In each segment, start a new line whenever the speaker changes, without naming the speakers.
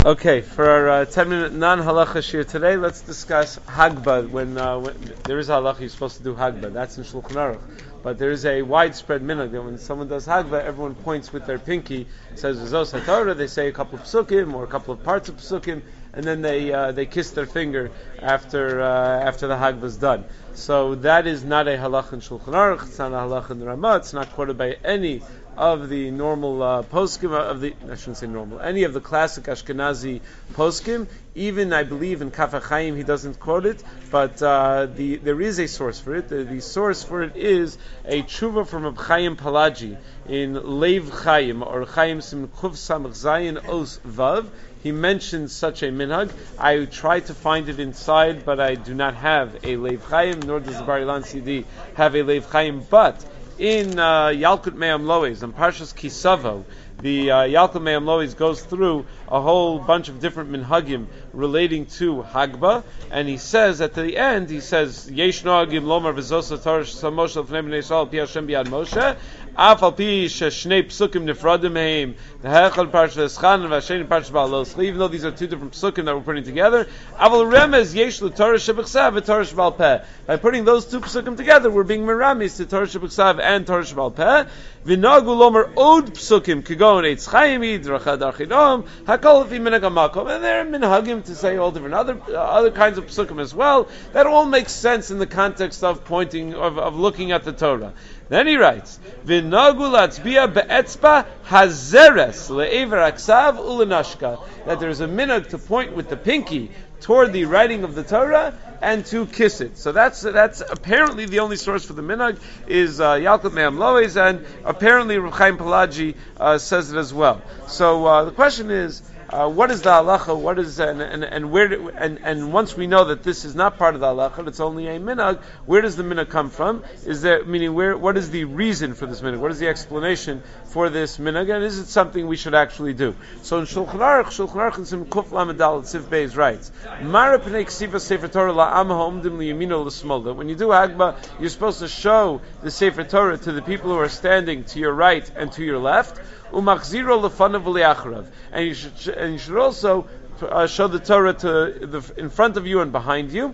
Okay, for our 10-minute non-halacha shir today, let's discuss Hagba. When there is halacha, you're supposed to do Hagba. That's in Shulchan Aruch. But there is a widespread minhag that when someone does Hagba, everyone points with their pinky, says V'zos HaTorah, they say a couple of psukim or a couple of parts of psukim, and then they kiss their finger after the Hagba is done. So that is not a halacha in Shulchan Aruch. It's not a halacha in the Ramah. It's not quoted by any of the normal poskim I shouldn't say normal, any of the classic Ashkenazi poskim. Even I believe in Kaf HaChaim he doesn't quote it, but there is a source for it. The source for it is a tshuva from Reb Chaim Palaji in Leiv Chaim or Chaim Sim Kuf Samach Zayin Os Vav. He mentions such a minhag. I tried to find it inside, but I do not have a Leiv Chaim, nor does the Bar Ilan CD have a Leiv Chaim, but in Yalkut Me'am Lois, on Parshas Kisavo, the Yalkut Me'am Lois goes through a whole bunch of different minhagim relating to Hagba, and he says at the end, Yesh noagim lomar v'zos HaTorah sh'samoshe l'fnei b'nei Yisrael pi Hashem b'yad Moshe, af al pi sheshnei psukim nifradim me'im, v'hechad Parshas Eschan v'asheni Parshas Ba'al, even though these are two different psukim that we're putting together, aval remez yesh l'Torah sheb'chsav v'Torah sheb'al peh. By putting those two psukim together, we're being meramis to Torah sheb'chsav and Torah sheb'al peh. V'nagu lomar od psukim kigon eitz chayimid rachad archidom hakol v'fi minhag hamakom, and there are minhagim to say all different other kinds of psukim as well. That all makes sense in the context of pointing of looking at the Torah. Then he writes, "V'nagu latzbia be'etzba hazeres le'ever aksav ulenashka," that there is a minhag to point with the pinky toward the writing of the Torah and to kiss it. So that's apparently the only source for the minhag is Yalkut Me'am Lois, and apparently Reb Chaim Palaji says it as well. So the question is, what is the halacha? What is and where? And once we know that this is not part of the halacha, it's only a minhag. Where does the minhag come from? Is there meaning where? What is the reason for this minhag? What is the explanation for this minhag? And is it something we should actually do? So in Shulchan Aruch in Sim Kuf Lamed Daled Sif Beis writes, Mara Pnei Ksiva Sefer Torah la'am ha'omdim liyamino l'smolda. When you do Hagba, you're supposed to show the Sefer Torah to the people who are standing to your right and to your left. Umachziro lefanav v'leacharav, and you should also show the Torah to in front of you and behind you.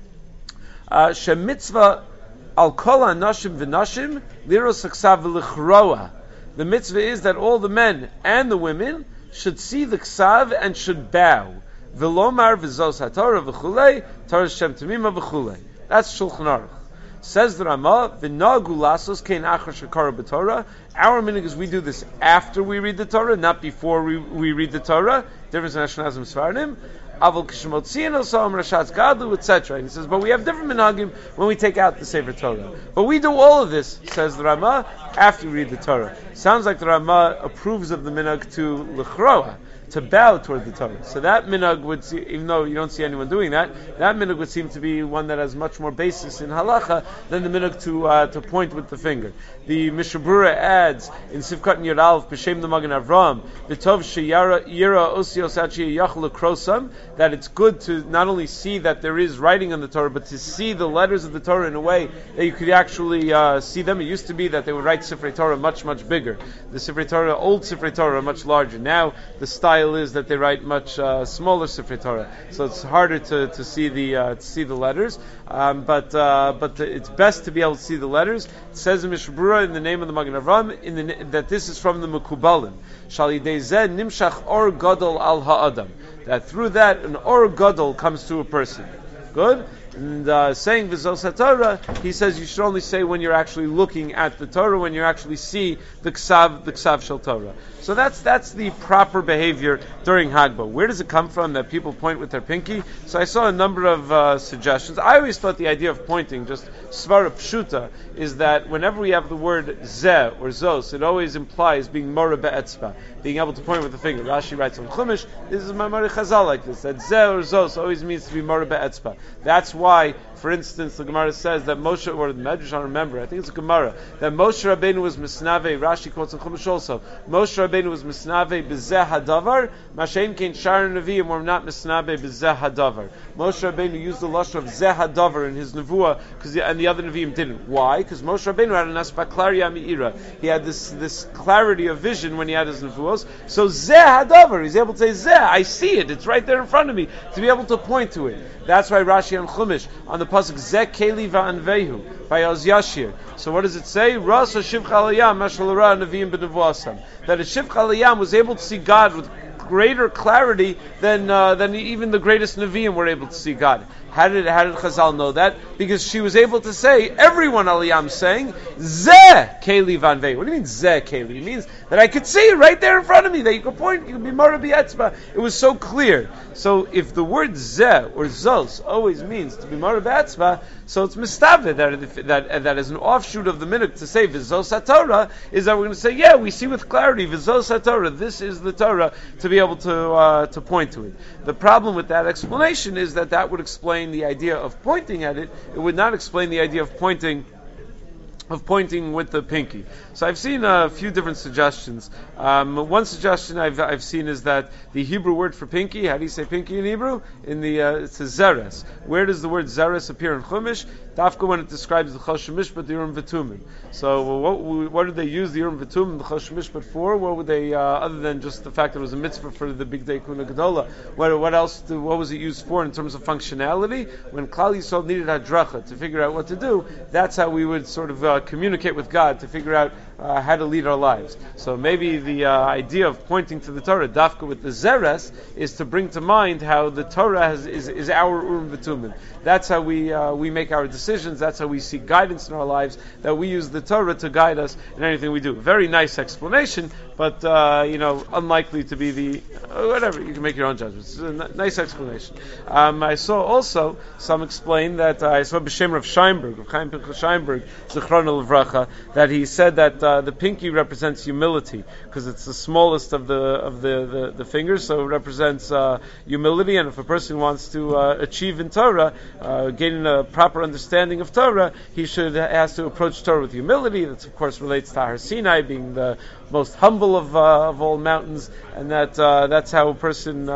Shemitzvah al kol hanashim v'nashim liros haksav v'lichroa. The mitzvah is that all the men and the women should see the ksav and should bow. V'lomar v'zos haTorah v'chulei Torah Shem Temima v'chulei. That's Shulchan Aruch. Says the Ramah, "V'nagu lasos kein achar shekara b'Torah." Our minhag is we do this after we read the Torah, not before we read the Torah. Difference in Ashkenazim Sfaradim. Aval kishmotziin osam rashatz gadlu, etc. And he says, but we have different minhagim when we take out the Sefer Torah. But we do all of this, says the Ramah, after we read the Torah. Sounds like the Ramah approves of the minhag to l'chroa, to bow toward the Torah. So that minhag would see, even though you don't see anyone doing that minhag would seem to be one that has much more basis in halacha than the minhag to point with the finger. The Mishabura adds in Sivkat Yud Aleph B'Shem the Magen Avram V'tov sheyira osios achi yachol krosam, that it's good to not only see that there is writing on the Torah, but to see the letters of the Torah in a way that you could actually see them. It used to be that they would write Sifrei Torah much bigger. The Sifrei Torah, old Sifrei Torah, are much larger. Now the style is that they write much smaller Sifrei Torah, so it's harder to see the letters. But it's best to be able to see the letters. It says in Mishabura in the name of the Magen Avram that this is from the Mekubalim. Shal yidei zeh nimshach or gadol al ha'adam. That through that an or gadol comes to a person. Good. And saying v'zos haTorah, he says you should only say when you're actually looking at the Torah, when you actually see the ksav shel Torah. So that's the proper behavior during Hagba. Where does it come from that people point with their pinky? So I saw a number of suggestions. I always thought the idea of pointing, just svara pshuta, is that whenever we have the word zeh or zos, it always implies being mora be'etzba, being able to point with the finger. Rashi writes on Chumash, this is Mamari Chazal like this, that zeh or zos always means to be mora be'etzba. That's why, for instance, the Gemara says that Moshe, or the Medrash, I don't remember, I think it's a Gemara, that Moshe Rabbeinu was misnave, Rashi quotes in Chumash also, Moshe Rabbeinu was misnave b'zeh hadavar, Mashen kein Shar Nevi'im were not misnave b'zeh hadavar. Moshe Rabbeinu used the lashon of zeh hadavar in his nevuah, and the other Nevi'im didn't. Why? Because Moshe Rabbeinu had an aspaklaria mi'ira. He had this clarity of vision when he had his nevuahs. So zeh hadavar, he's able to say zeh, I see it, it's right there in front of me, to be able to point to it. That's why Rashi on Chumash, on the pasuk zeh keli va'anvehu, by Oz Yashir. So what does it say? Ras hashivcha alayam mashal ra nevi'im b'nevuasam. That a shivcha alayam was able to see God with greater clarity than even the greatest Nevi'im were able to see God. How did Chazal know that? Because she was able to say, everyone Aliyam saying, Zeh Keli Vanvei. What do you mean Zeh Keli? It means that I could see it right there in front of me, that you could point, you could be Marabi Etzba. It was so clear. So if the word Zeh or Zos always means to be Marabi Etzba, so it's Mistave that as an offshoot of the minute to say Vizos HaTorah is that we're going to say, yeah, we see with clarity Vizos HaTorah, this is the Torah, to be able to point to it. The problem with that explanation is that would explain the idea of pointing at it. It would not explain the idea of pointing with the pinky. So I've seen a few different suggestions. One suggestion I've seen is that the Hebrew word for pinky, how do you say pinky in Hebrew? It's a zeres. Where does the word zeres appear in Chumash? Dafka when it describes the Choshen Mishpat, the Urim V'Tumim. So what did they use the Urim V'Tumim, the Choshen Mishpat for? What would they, other than just the fact that it was a mitzvah for the Big Day Kuna Gedola, what was it used for in terms of functionality? When Klal Yisrael needed hadracha to figure out what to do, that's how we would sort of communicate with God to figure out how to lead our lives. So maybe the idea of pointing to the Torah, dafka with the zeres, is to bring to mind how the Torah is our Urim V'Tumim. That's how we make our decisions. That's how we seek guidance in our lives. That we use the Torah to guide us in anything we do. Very nice explanation, but unlikely to be the whatever. You can make your own judgments. It's a nice explanation. I saw also some explain that I saw B'Shem Rav Scheinberg, Rav Chaim Pinchas Scheinberg, Zichrono Livracha, that he said that the pinky represents humility because it's the smallest of the fingers, so it represents humility. And if a person wants to achieve in Torah, gain a proper understanding of Torah, he has to approach Torah with humility. That of course relates to Har Sinai being the most humble of all mountains, and that's how a person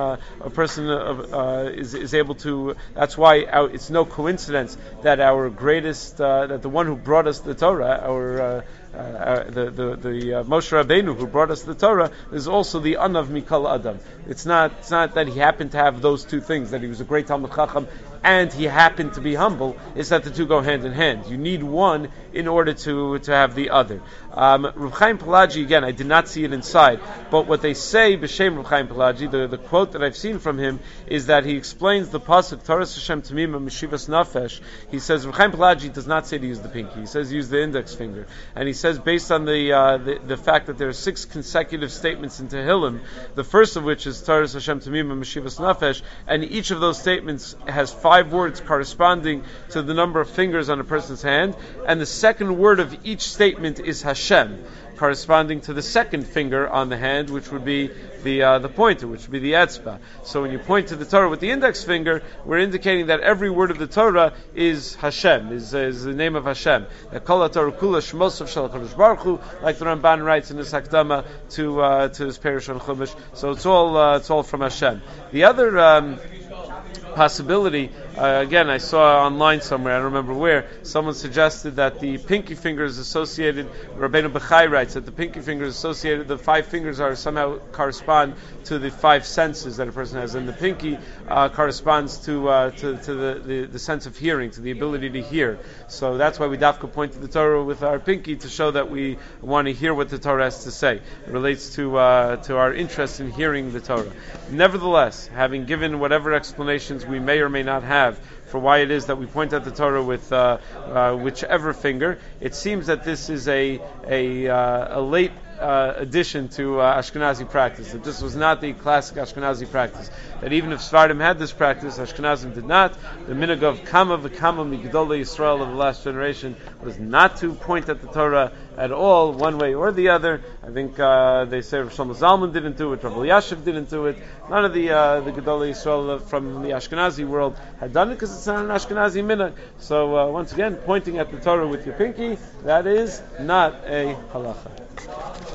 is able to. That's why it's no coincidence that our greatest, that the one who brought us the Torah, the Moshe Rabbeinu who brought us the Torah, is also the Anav Mikal Adam. It's not that he happened to have those two things, that he was a great Talmid Chacham and he happened to be humble. It's that the two go hand in hand. You need one in order to have the other. Rav Chaim Pelagi, again, I did not see it inside, but what they say, B'Shem Rav Chaim Pelagi, the quote that I've seen from him is that he explains the pasuk Toras Hashem Tamima Meshivas Nafesh. He says Rav Chaim Pelagi does not say to use the pinky. He says use the index finger, and he says based on the fact that there are 6 consecutive statements in Tehillim, the first of which is Toras Hashem Tamima Meshivas Nafesh, and each of those statements has 5 words corresponding to the number of fingers on a person's hand, and the second word of each statement is Hashem, corresponding to the second finger on the hand, which would be the pointer, which would be the etzba. So when you point to the Torah with the index finger, we're indicating that every word of the Torah is Hashem, is the name of Hashem. Kol Torah kula shmos of Shel HaKadosh Baruch Hu, like the Ramban writes in his Hakdama to his Perush on Chumash. So it's all from Hashem. The other possibility, again, I saw online somewhere, I don't remember where, someone suggested that the pinky finger is associated, Rabbeinu Bechai writes that the pinky finger is associated, the 5 fingers are somehow correspond to the 5 senses that a person has, and the pinky corresponds to the sense of hearing, to the ability to hear. So that's why we dafka point to the Torah with our pinky to show that we want to hear what the Torah has to say. It relates to our interest in hearing the Torah. Nevertheless, having given whatever explanations we may or may not have for why it is that we point at the Torah with whichever finger, it seems that this is a late addition to Ashkenazi practice. That this was not the classic Ashkenazi practice. That even if Sephardim had this practice, Ashkenazim did not. The minhag of Kama v'Kama Migdolei Yisrael of the last generation was not to point at the Torah at all, one way or the other. I think they say Rav Shlomo Zalman didn't do it, Rav Elyashiv didn't do it. None of the Gedolei Yisrael from the Ashkenazi world had done it because it's not an Ashkenazi minhag. So once again, pointing at the Torah with your pinky, that is not a halacha.